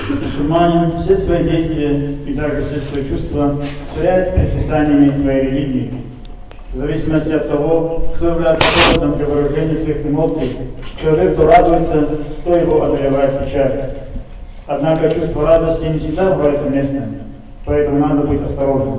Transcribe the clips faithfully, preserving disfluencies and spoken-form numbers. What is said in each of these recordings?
Мусульманин все свои действия и даже все свои чувства сверяет с предписаниями своей религии. В зависимости от того, кто является поводом для выражения своих эмоций, человек то радуется, то его одолевает печаль. Однако чувство радости не всегда бывает уместным, поэтому надо быть осторожным.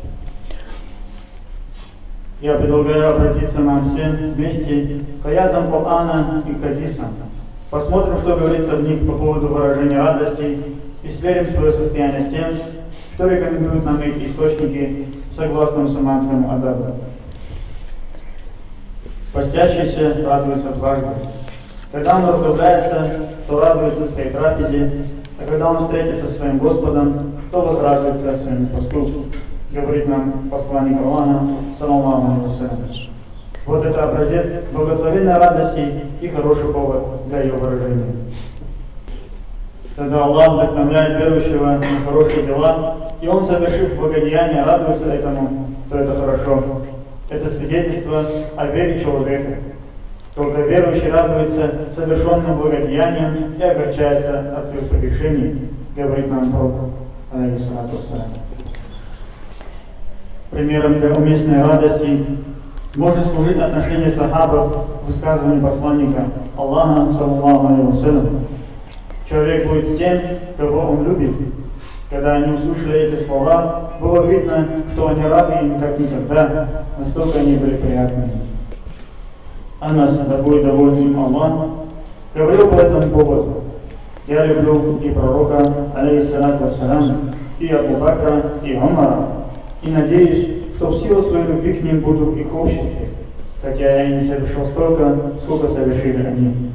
Я предлагаю обратиться нам всем вместе к аятам Корана и к хадисам. Посмотрим, что говорится в них по поводу выражения радости, и сверим свое состояние с тем, что рекомендуют нам эти источники согласно мусульманскому адабу. Постящийся радуется дважды. Когда он разговляется, то радуется своей трапезе, а когда он встретится со своим Господом, то возрадуется своему посту, говорит нам посланник Аллаха, саллаллаху алейхи ва саллям. Вот это образец благословенной радости и хороший повод для ее выражения. Когда Аллах вдохновляет верующего на хорошие дела, и он, совершив благодеяние, радуется этому, то это хорошо. Это свидетельство о вере человека. Только верующий радуется совершенным благодеянием и огорчается от своих прегрешений, говорит нам Пророк, алейхиссалату вассалям. Примером для уместной радости может служить отношение сахабов к высказыванию посланника Аллаха, саллаллаху алейхи ва саллям. Человек будет с тем, кого он любит. Когда они услышали эти слова, было видно, что они рады им как никогда, настолько они были приятными. Анас, да будет доволен им Аллах, говорил по этому поводу: я люблю и пророка, алейхиссалату вассалям, и Абу Бакра, и Умара, и надеюсь, что в силу своей любви к ним буду в их обществе, хотя я и не совершил столько, сколько совершили они.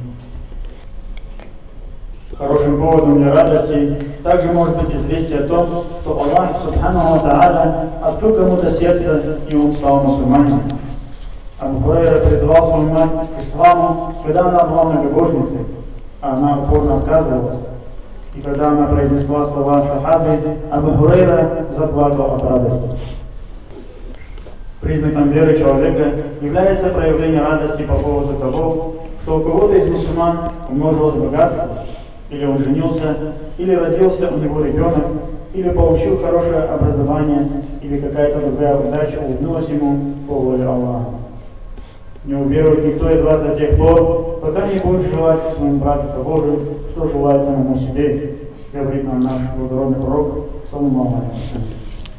Хорошим поводом для радости также может быть известие о том, что Аллах Субханаху ва Тааля открыл кому-то сердце, и он стал мусульманином. Абу Хурайра призывал свою мать к исламу, когда она была многобожницей, а она упорно отказывалась. И когда она произнесла слова шахады, Абу Хурайра заплакал от радости. Признаком веры человека является проявление радости по поводу того, что у кого-то из мусульман умножилось богатство, или он женился, или родился у него ребенок, или получил хорошее образование, или какая-то другая удача улыбнулась ему по воле Аллаха. Не уверует никто из вас до тех пор, пока не будет желать своему брату того же, что желает самому себе, говорит нам наш благородный пророк, саллаллаху алейхи ва саллям.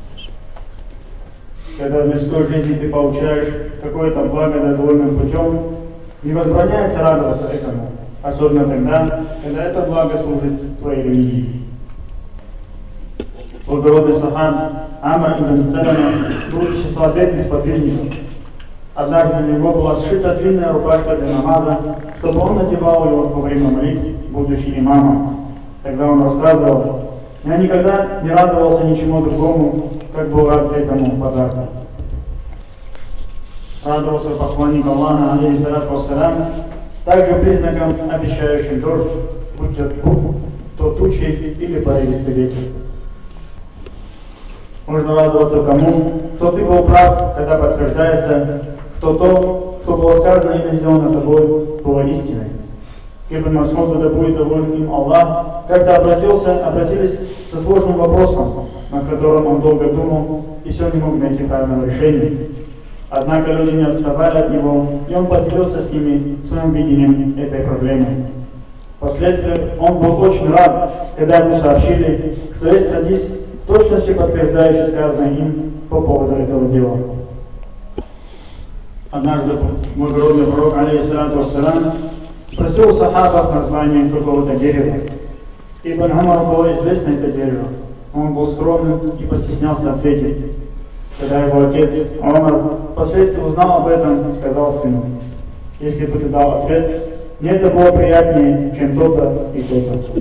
Когда в мирской жизни ты получаешь какое-то благо дозволенным путем, не возбраняется радоваться этому, особенно тогда, когда это благо служит твоей религии. Благородный сахаб Амр ибн Салама был из числа бедных сподвижников. Однажды на него была сшита длинная рубашка для намаза, чтобы он надевал его во время молитвы, будучи имамом. Тогда он рассказывал: я никогда не радовался ничему другому, как был рад этому подарку. Радовался посланник Аллаха, алейхиссалату вассалям, также признаком, обещающим дождь, будь то тучи или порывистый ветер. Можно радоваться тому, что ты был прав, когда подтверждается, что то, что было сказано или сделано тобой, было истиной. Ибн Мас'уд, да будет доволен им Аллах, когда обратился, обратились со сложным вопросом, над которым он долго думал и все не мог найти правильного решения. Однако люди не отставали от него, и он поделился с ними своим видением этой проблемы. Впоследствии он был очень рад, когда ему сообщили, что есть хадис, точностью подтверждающий сказанное им по поводу этого дела. Однажды благородный пророк, алейхиссалату вассалям, спросил у сахабов название какого-то дерева. Ибн Умару было известно это дерево. Он был скромным и постеснялся ответить. Когда его отец Умар впоследствии узнал об этом, сказал сыну: если бы ты дал ответ, мне это было приятнее, чем то-то и то-то.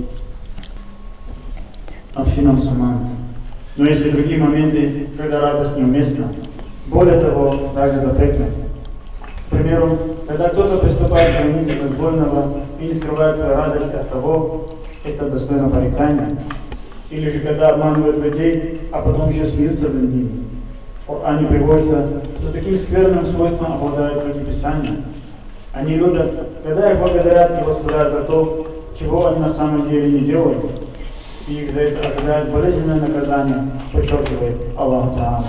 Община мусульман. Но есть и другие моменты, когда радость неуместна, более того, даже запретна. К примеру, когда кто-то приступает к границе дозволенного и не скрывает свою радость от того, это достойно порицания. Или же когда обманывают людей, а потом еще смеются над ними. В Коране приводится, что таким скверным свойством обладают люди Писания. Они любят, когда их благодарят и восхваляют за то, чего они на самом деле не делают. и их за это ожидает болезненное наказание, подчеркивает Аллах Та'ala.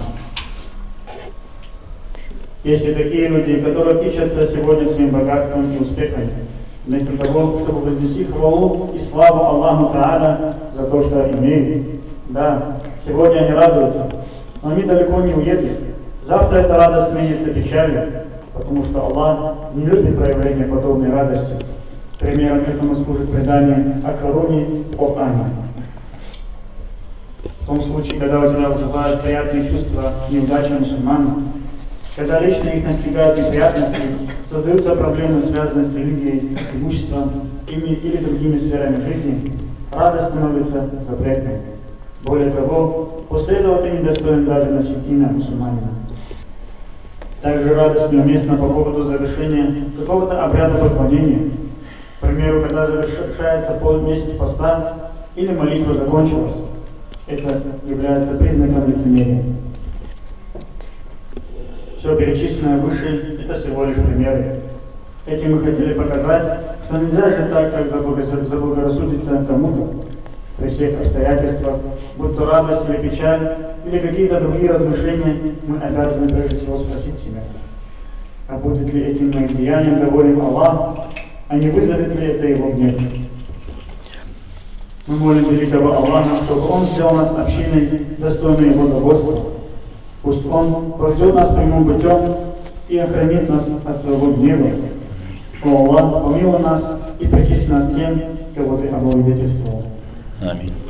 Есть и такие люди, которые кичатся сегодня своим богатством и успехами, вместо того, чтобы вознести хвалу и славу Аллаху Та'ala за то, что имеют. Да, сегодня они радуются, но они далеко не уедут. Завтра эта радость сменится печалью, потому что Аллах не любит проявления подобной радости. Примером этому служит предание о Каруне в Коране. В том случае, когда у тебя вызывают приятные чувства неудачи мусульман, когда лично их настигают неприятности, создаются проблемы, связанные с религией, имуществом ими или другими сферами жизни, радость становится запретной. Более того, после этого ты недостоин даже носить имя мусульманина. Также радость неуместна по поводу завершения какого-то обряда поклонения. К примеру, когда завершается полмесяц поста или молитва закончилась. Это является признаком лицемерия. Все перечисленное выше – это всего лишь примеры. Этим мы хотели показать, что нельзя же так, как заблагорассудится кому-то. При всех обстоятельствах, будь то радость или печаль, или какие-то другие размышления, мы обязаны прежде всего спросить себя, а будет ли этим моим деянием доволен Аллах, а не вызовет ли это его гнев. Мы молим великого Аллаха, чтобы Он сделал нас общиной, достойной Его довольства. Пусть Он поведет нас прямым путем и охранит нас от своего гнева. О Аллах, помилуй нас и причисли нас тем, кого Ты облагодетельствовал. Аминь.